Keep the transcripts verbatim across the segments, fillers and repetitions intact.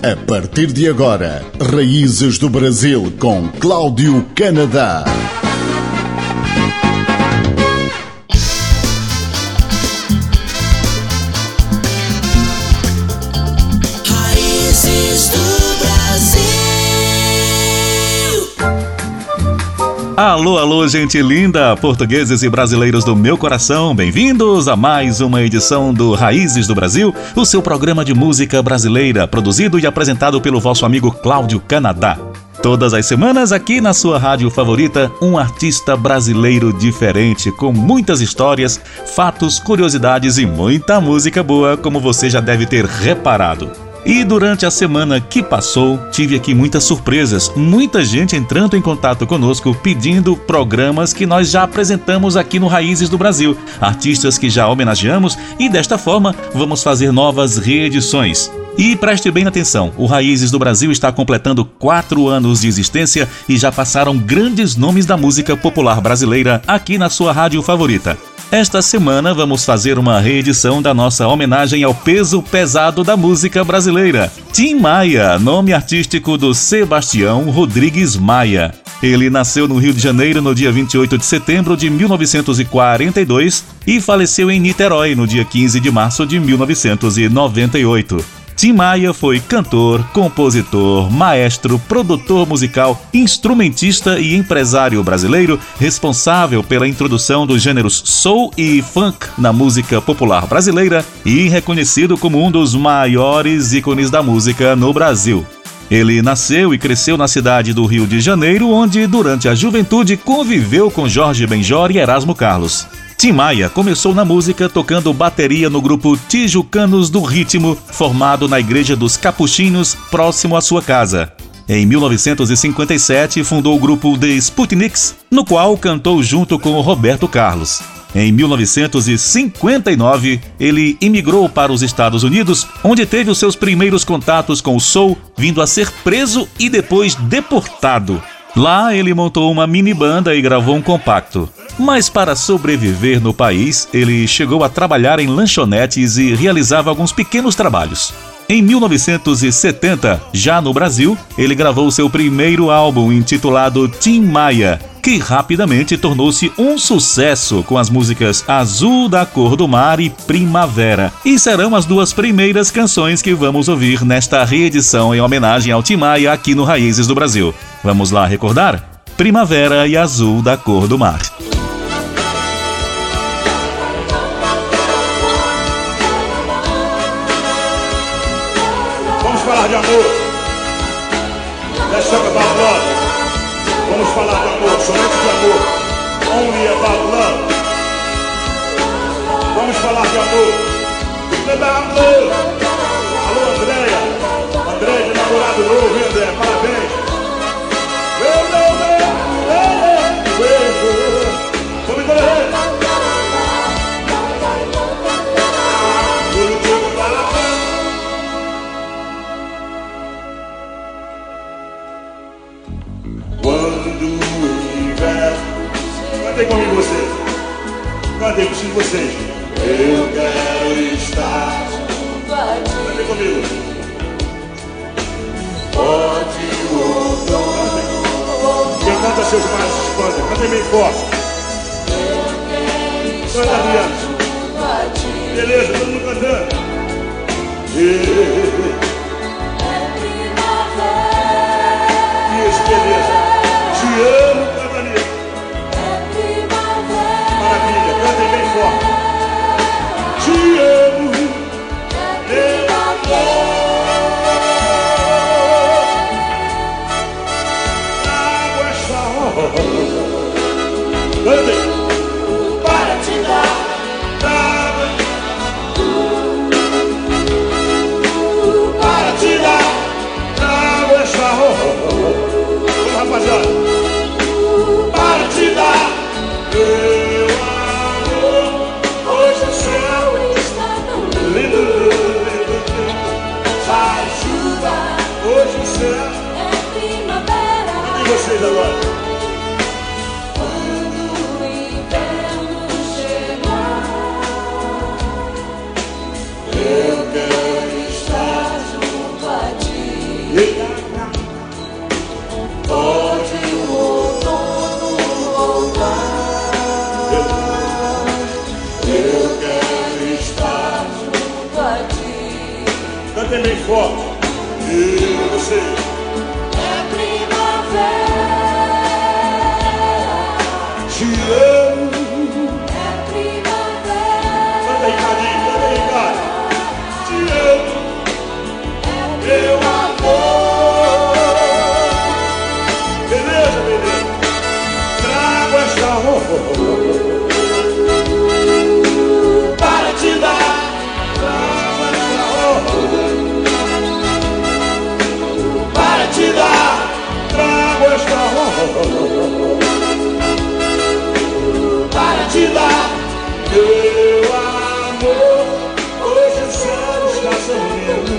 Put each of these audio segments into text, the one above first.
A partir de agora, Raízes do Brasil com Cláudio Canadá. Raízes do Brasil. Alô, alô, gente linda, portugueses e brasileiros do meu coração, bem-vindos a mais uma edição do Raízes do Brasil, o seu programa de música brasileira, produzido e apresentado pelo vosso amigo Cláudio Canadá. Todas as semanas, aqui na sua rádio favorita, um artista brasileiro diferente, com muitas histórias, fatos, curiosidades e muita música boa, como você já deve ter reparado. E durante a semana que passou, tive aqui muitas surpresas, muita gente entrando em contato conosco, pedindo programas que nós já apresentamos aqui no Raízes do Brasil, artistas que já homenageamos e desta forma vamos fazer novas reedições. E preste bem atenção, o Raízes do Brasil está completando quatro anos de existência e já passaram grandes nomes da música popular brasileira aqui na sua rádio favorita. Esta semana vamos fazer uma reedição da nossa homenagem ao peso pesado da música brasileira. Tim Maia, nome artístico do Sebastião Rodrigues Maia. Ele nasceu no Rio de Janeiro no dia vinte e oito de setembro de mil novecentos e quarenta e dois e faleceu em Niterói no dia quinze de março de mil novecentos e noventa e oito. Tim Maia foi cantor, compositor, maestro, produtor musical, instrumentista e empresário brasileiro, responsável pela introdução dos gêneros soul e funk na música popular brasileira e reconhecido como um dos maiores ícones da música no Brasil. Ele nasceu e cresceu na cidade do Rio de Janeiro, onde durante a juventude conviveu com Jorge Benjor e Erasmo Carlos. Tim Maia começou na música tocando bateria no grupo Tijucanos do Ritmo, formado na Igreja dos Capuchinhos, próximo à sua casa. Em mil novecentos e cinquenta e sete, fundou o grupo The Sputniks, no qual cantou junto com o Roberto Carlos. Em mil novecentos e cinquenta e nove, ele imigrou para os Estados Unidos, onde teve os seus primeiros contatos com o soul, vindo a ser preso e depois deportado. Lá ele montou uma mini banda e gravou um compacto. Mas para sobreviver no país, ele chegou a trabalhar em lanchonetes e realizava alguns pequenos trabalhos. Em mil novecentos e setenta, já no Brasil, ele gravou seu primeiro álbum intitulado Tim Maia, que rapidamente tornou-se um sucesso com as músicas Azul da Cor do Mar e Primavera. E serão as duas primeiras canções que vamos ouvir nesta reedição em homenagem ao Tim Maia aqui no Raízes do Brasil. Vamos lá recordar? Primavera e Azul da Cor do Mar. Vamos falar de amor. Let's talk about love. Vamos falar de amor, somente de amor. Only about love. Vamos falar de amor. About love. Alô, Andréia. Andréia de namorado novo, hein, André? Parabéns. Vamos correr. Cantem comigo vocês. Cantem, eu preciso de vocês. Eu quero estar junto a ti. Cantem comigo. Pode o outono. Quem canta seus males se espanta. Cantem bem forte. Eu quero estar junto a ti. Beleza, todo mundo cantando. É primavera. Isso, beleza. Te amo, Catalina. Maravilha, cantem bem forte. Te amo, meu amor. Água está rolando. Cantem. Para te dar água. Para te dar água está rolando. Vamos, rapaziada. Para te dar meu amor. Hoje o céu está tão lindo, lindo, lindo. Sai chuva. Hoje o céu é primavera. E vocês agora? Quando o voltar, eu quero estar junto a ti. Cantem bem forte. E você? É primavera. Te amo. É primavera. Canta aí, Cadinho, canta aí, cara. Te amo. Meu amor. Beleza, beleza. Trago esta roupa para te dar. Trago esta roupa para te dar. Trago esta roupa para te dar. Meu amor, hoje o céu está sorrindo.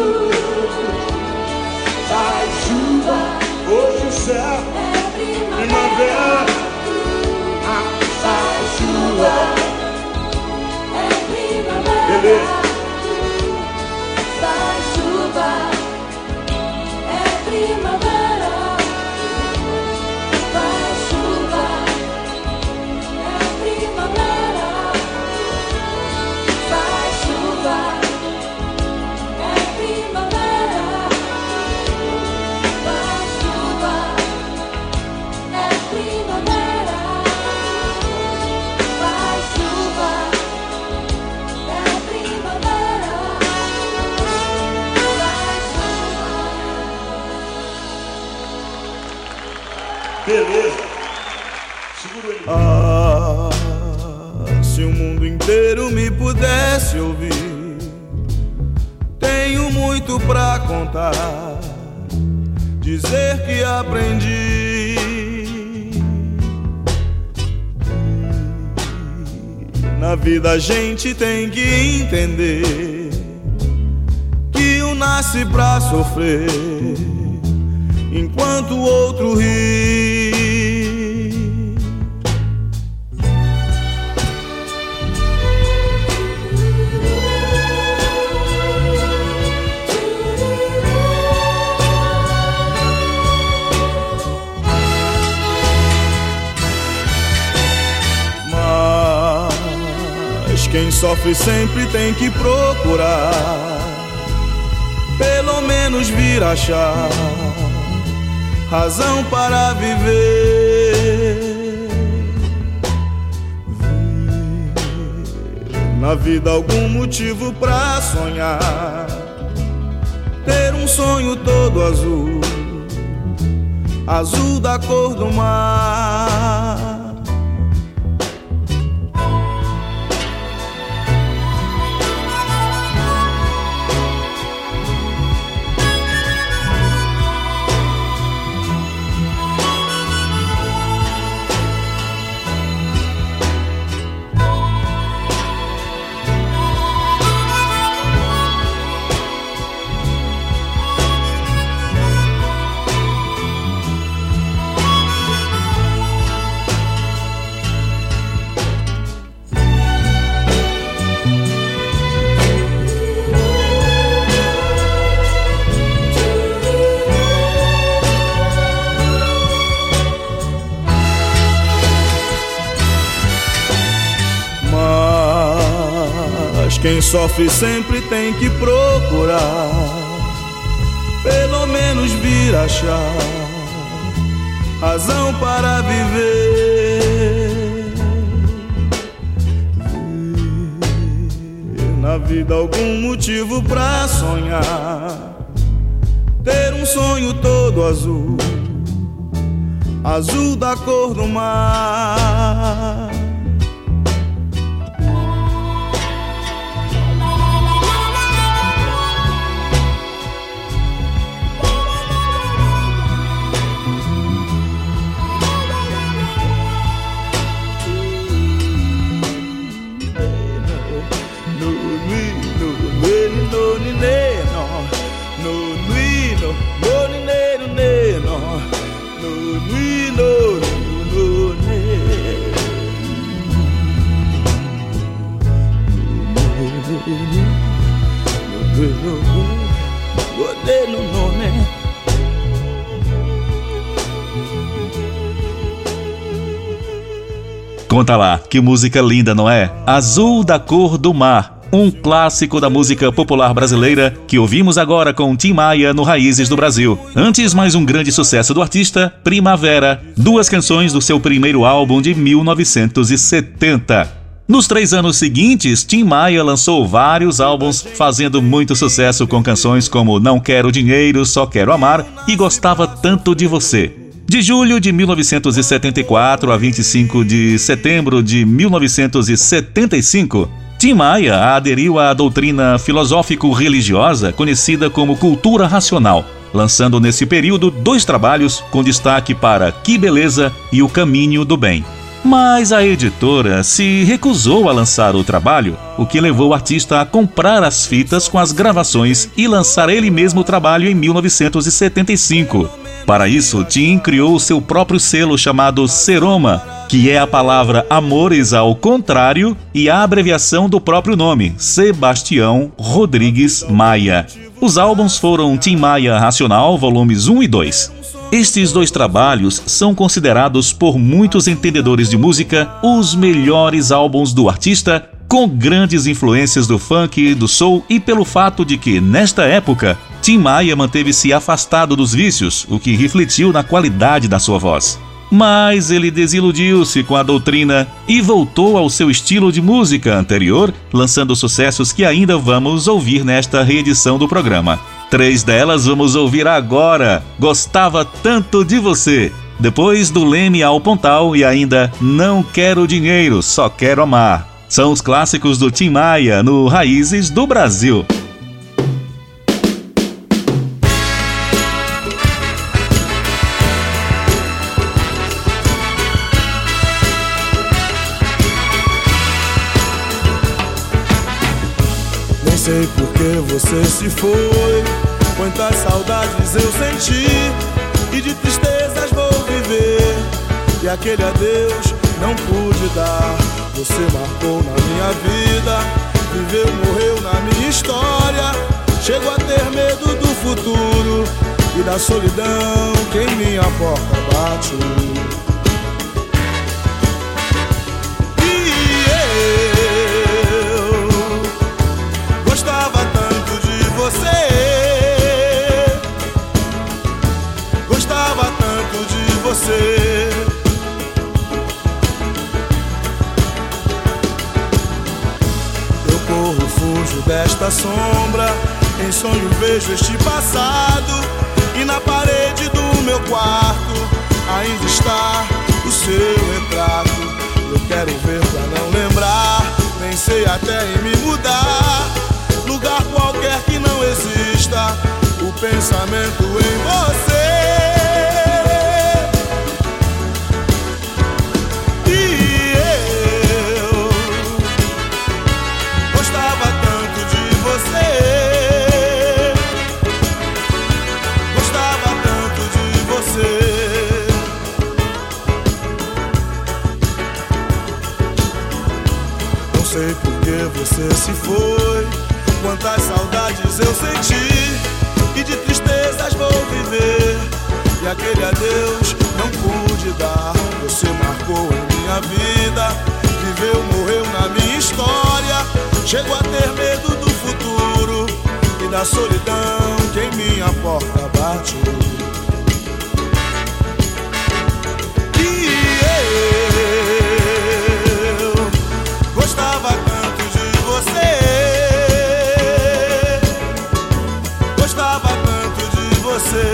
Faz chuva, hoje o céu É primavera. Ah, faz chuva. É primavera. Beleza. Faz chuva. É primavera. Faz chuva. É primavera. Faz chuva. É primavera. Faz chuva. É primavera. Faz chuva. É primavera. Beleza. Segura ele. Ah, se o mundo inteiro me pudesse ouvir, tenho muito pra contar, dizer que aprendi. Na vida a gente tem que entender que um nasce pra sofrer, enquanto o outro ri. Mas quem sofre sempre tem que procurar, pelo menos vir achar razão para viver. Ver na vida algum motivo pra sonhar, ter um sonho todo azul, azul da cor do mar. Quem sofre sempre tem que procurar, pelo menos vir achar razão para viver. Ver na vida algum motivo pra sonhar, ter um sonho todo azul, azul da cor do mar. Conta lá, que música linda, não é? Azul da Cor do Mar, um clássico da música popular brasileira que ouvimos agora com Tim Maia no Raízes do Brasil. Antes, mais um grande sucesso do artista, Primavera, duas canções do seu primeiro álbum de mil novecentos e setenta. Nos três anos seguintes, Tim Maia lançou vários álbuns, fazendo muito sucesso com canções como Não Quero Dinheiro, Só Quero Amar e Gostava Tanto de Você. De julho de mil novecentos e setenta e quatro a vinte e cinco de setembro de mil novecentos e setenta e cinco, Tim Maia aderiu à doutrina filosófico-religiosa conhecida como cultura racional, lançando nesse período dois trabalhos com destaque para Que Beleza e O Caminho do Bem. Mas a editora se recusou a lançar o trabalho, o que levou o artista a comprar as fitas com as gravações e lançar ele mesmo o trabalho em mil novecentos e setenta e cinco. Para isso, Tim criou o seu próprio selo chamado Seroma, que é a palavra Amores ao contrário e a abreviação do próprio nome, Sebastião Rodrigues Maia. Os álbuns foram Tim Maia Racional, volumes um e dois. Estes dois trabalhos são considerados por muitos entendedores de música os melhores álbuns do artista, com grandes influências do funk, do soul e pelo fato de que, nesta época, Tim Maia manteve-se afastado dos vícios, o que refletiu na qualidade da sua voz. Mas ele desiludiu-se com a doutrina e voltou ao seu estilo de música anterior, lançando sucessos que ainda vamos ouvir nesta reedição do programa. Três delas vamos ouvir agora. Gostava Tanto de Você, depois do Leme ao Pontal e ainda Não Quero Dinheiro, Só Quero Amar. São os clássicos do Tim Maia no Raízes do Brasil. Nem sei por que você se foi, quantas saudades eu senti, e de tristezas vou viver, e aquele adeus não pude dar. Você marcou na minha vida, viveu, morreu na minha história. Chego a ter medo do futuro e da solidão que em minha porta bate. E eu gostava tanto de você, gostava tanto de você. Fujo desta sombra, em sonho vejo este passado, e na parede do meu quarto ainda está o seu retrato. Eu quero ver pra não lembrar, pensei até em me mudar, lugar qualquer que não exista o pensamento em você. Sei por que você se foi, quantas saudades eu senti, e de tristezas vou viver, e aquele adeus não pude dar. Você marcou em minha vida, viveu, morreu na minha história. Chego a ter medo do futuro e da solidão que em minha porta bate. Gostava tanto de você, gostava tanto de você.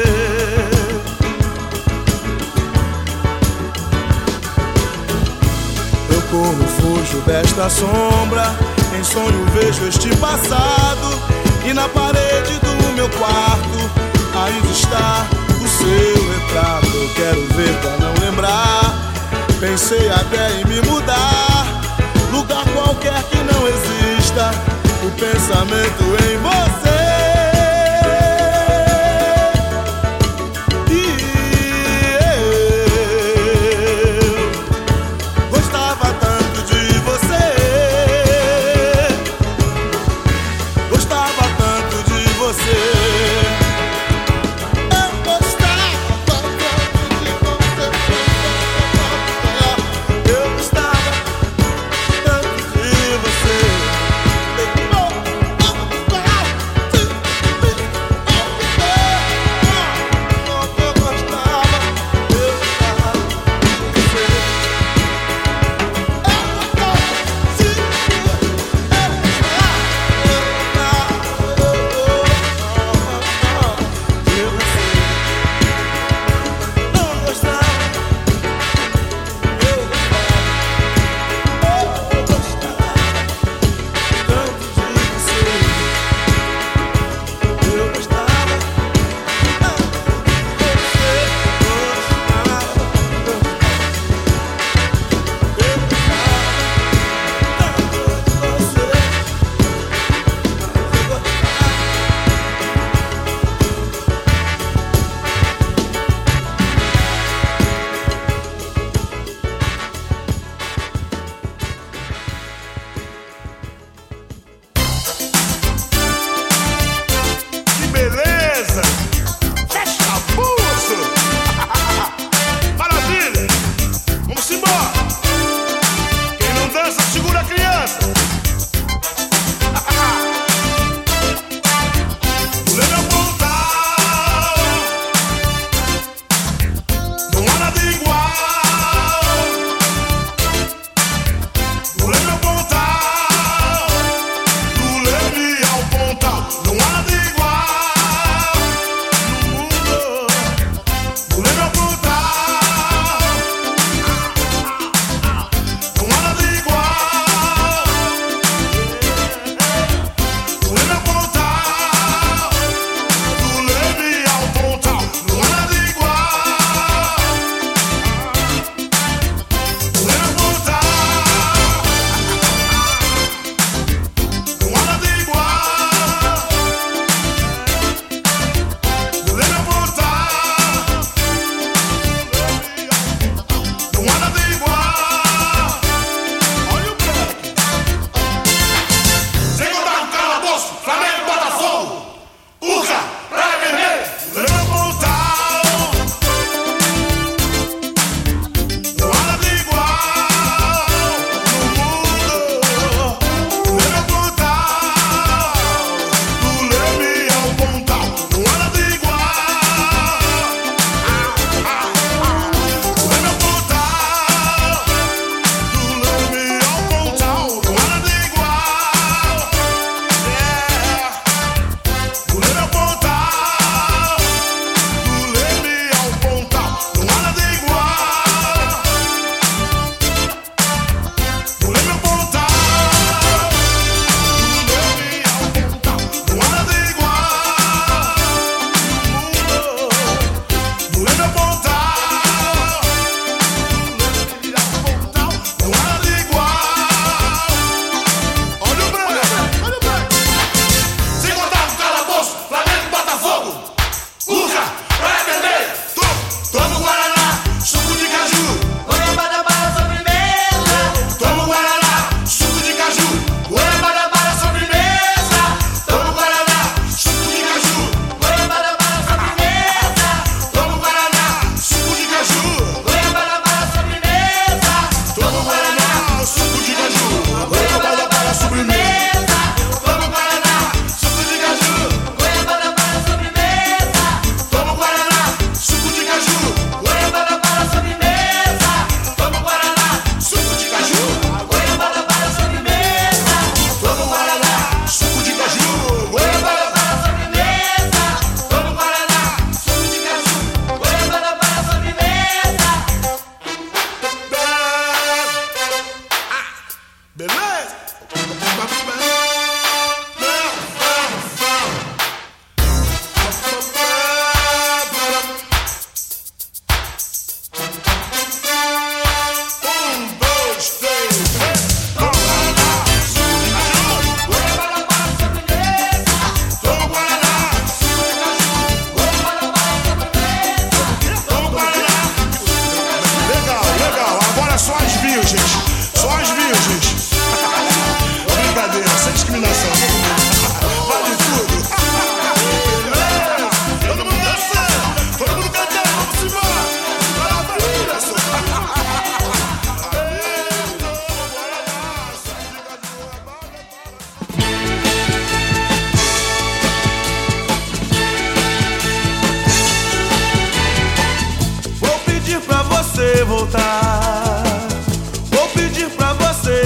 Eu corro, fujo desta sombra, em sonho vejo este passado, e na parede do meu quarto ainda está o seu retrato. Eu quero ver pra não lembrar, pensei até em me mudar, lugar qualquer que não exista o pensamento em você. E eu gostava tanto de você, gostava tanto de você. Eu gostava tanto de você, eu gostava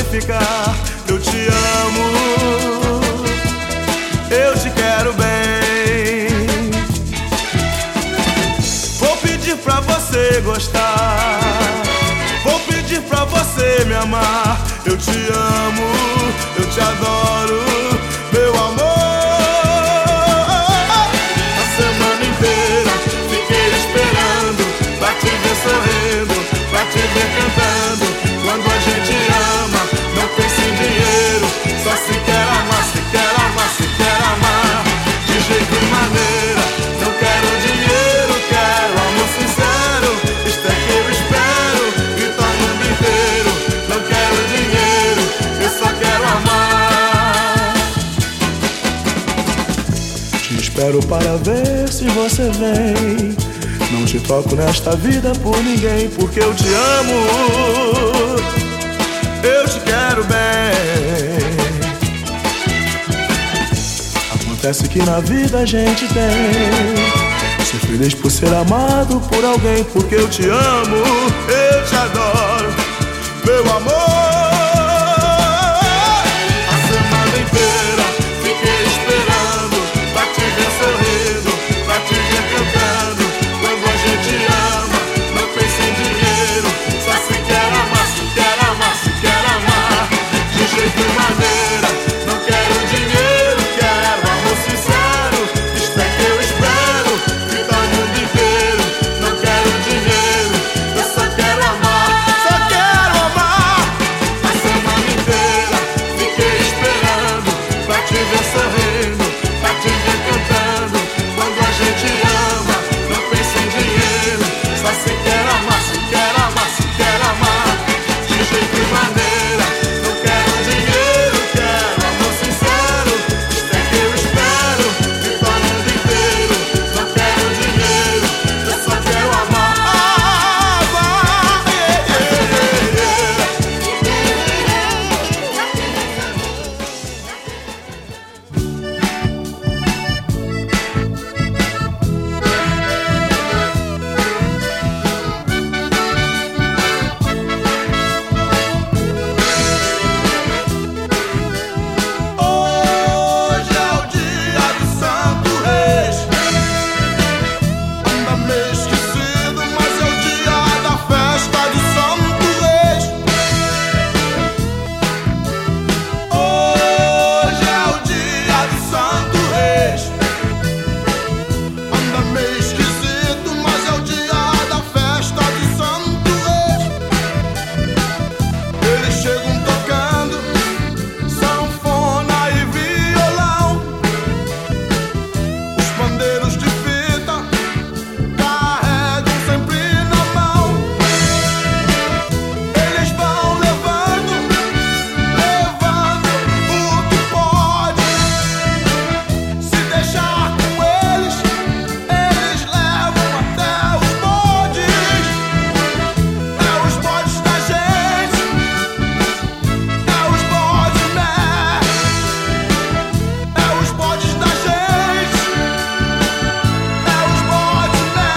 ficar. Eu te amo, eu te quero bem. Vou pedir pra você gostar, vou pedir pra você me amar. Eu te amo, eu te adoro, meu amor. A semana inteira fiquei esperando pra te ver sorrindo, pra te ver cantando. Quando a gente ama, não pensa em dinheiro, só se quer amar, se quer amar, se quer amar. De jeito e maneira, não quero dinheiro, quero amor sincero. Isto é que eu espero, grita o mundo inteiro. Não quero dinheiro, eu só quero amar. Te espero para ver se você vem. Não te troco nesta vida por ninguém, porque eu te amo, eu te quero bem. Acontece que na vida a gente tem ser feliz por ser amado por alguém, porque eu te amo, eu te adoro, meu amor. A semana inteira fiquei esperando pra te ver sorrindo, pra te ver cantando. Quando a gente ama, não pensa em dinheiro, só se quer amar, se quer amar, se quer amar. De jeito e maneira, não quero dinheiro, quero amor sincero. Isto é que eu espero, grita o mundo inteiro. Não quero dinheiro, eu só quero amar, só quero amar. A semana inteira fiquei esperando pra te ver sorrindo, pra te ver cantando. Quando a gente ama, não pensa em dinheiro, só se quer amar, se quer amar, se quer amar. De jeito e maneira, não quero dinheiro, quero amor sincero. Isto é que eu espero, grita o mundo inteiro. Não quero dinheiro, eu só quero amar. Amar, yeah, yeah, yeah. Hoje é o dia do Santo Reis. Anda meio esquecido, mas é o dia da festa do Santo Reis. Hoje é o dia do Santo Reis. Anda meio esquisito, mas é o dia da festa do Santo Reis. Eles chegam tocando sanfona e violão. Os pandeiros de fita carregam sempre na mão. Eles vão levando, levando o que pode. Se deixar com eles, eles levam até os bodes. É os bodes da gente, é os bodes, né? É os bodes da gente, é os bodes, né?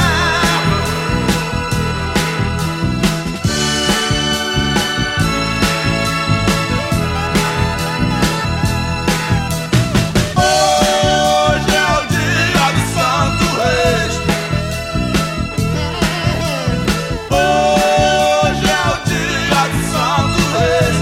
Hoje é o dia do Santo Reis. Hoje é o dia do Santo Reis.